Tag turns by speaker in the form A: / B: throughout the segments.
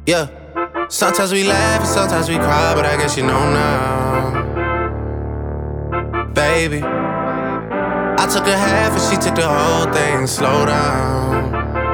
A: Yeah. Sometimes we laugh and sometimes we cry, but I guess you know now. Baby, I took a half and she took the whole thing. Slow down.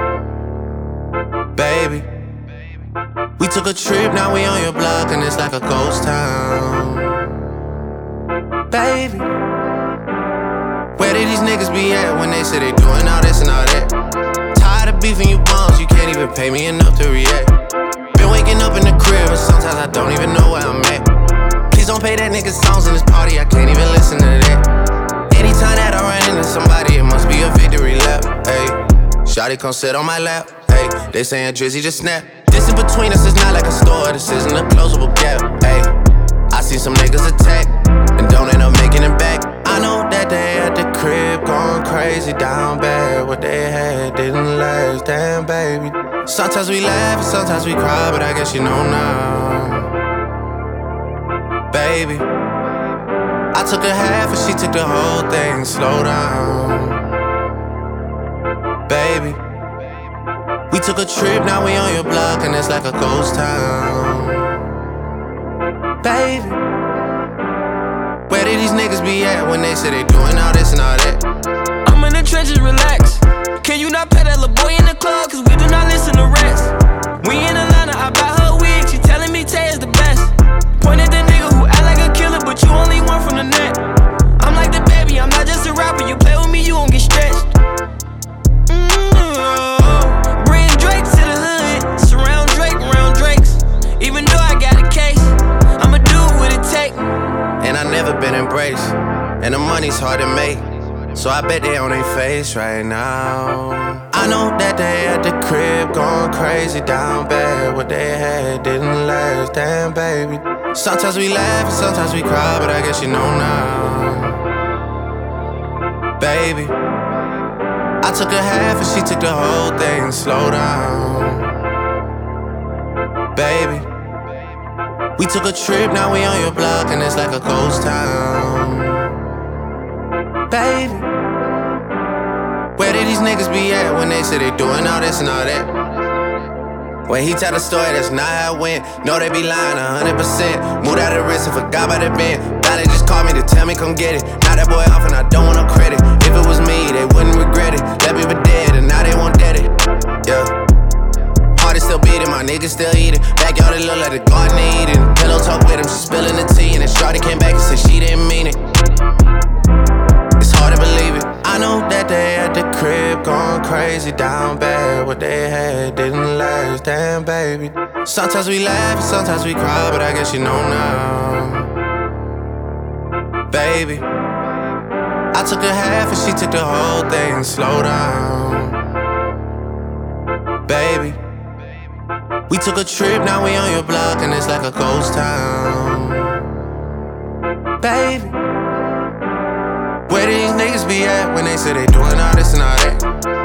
A: Baby, we took a trip, now we on your block and it's like a ghost town. Baby, where did these niggas be at when they say they doing all this and all that? Tired of beefing you bums, you can't even pay me enough to react. Been waking up in the crib and sometimes I don't even know where I'm at. Please don't play that nigga songs in this party, I can't even listen to that. Anytime that I run into somebody, it must be a victory lap. Ayy, shawty come sit on my lap. Ayy, they saying Drizzy just snap. This in between us is not like a store, this isn't a closable gap. Ayy, I see some niggas attack and don't end up making it back. I know that they at the crib going crazy down bad. What they had didn't last, damn baby. Sometimes we laugh and sometimes we cry, but I guess you know now. Baby, I took a half and she took the whole thing. Slow down. Baby, we took a trip, now we on your block and it's like a ghost town. Baby, where did these niggas be at when they say they doing all this and all that?
B: I'm in the trenches, relax. Can you not pet that little boy in the club? Cause we do not listen to rest. We in Atlanta, I buy her wig, she telling me Tay is the best. Point at the nigga who act like a killer, but you only one from the net. I'm like the baby, I'm not just a rapper. You play with me, you gon' get stretched. Bring Drake to the hood, surround Drake around Drakes. Even though I got a case, I'ma do what it take.
A: And I never been embraced, and the money's hard to make, so I bet they on their face right now. I know that they at the crib going crazy down bad. What they had didn't last, damn baby. Sometimes we laugh and sometimes we cry, but I guess you know now. Baby, I took a half and she took the whole thing. Slow down. Baby, we took a trip, now we on your block and it's like a ghost town. Baby, where did these niggas be at when they say they doing all this and all that? When he tell the story, that's not how it went. No, they be lying 100%. Moved out of the risk and forgot about the bend. Now they just called me to tell me come get it. Now that boy off and I don't want no credit. If it was me, they wouldn't regret it. Left me for dead and now they won't dead it. Yeah. Heart is still beating, my niggas still eating. Backyard it look like the garden they eating. Pillow talk with him, she spilling the tea. And then shawty came back and said she didn't mean it. It's hard to believe it. I know that they at the crib going crazy down bad. What they had didn't last, damn baby. Sometimes we laugh and sometimes we cry, but I guess you know now. Baby, I took a half and she took the whole thing. Slow down. Baby, we took a trip, now we on your block and it's like a ghost town. Baby, where did these niggas be at when they say they doing all this and all that?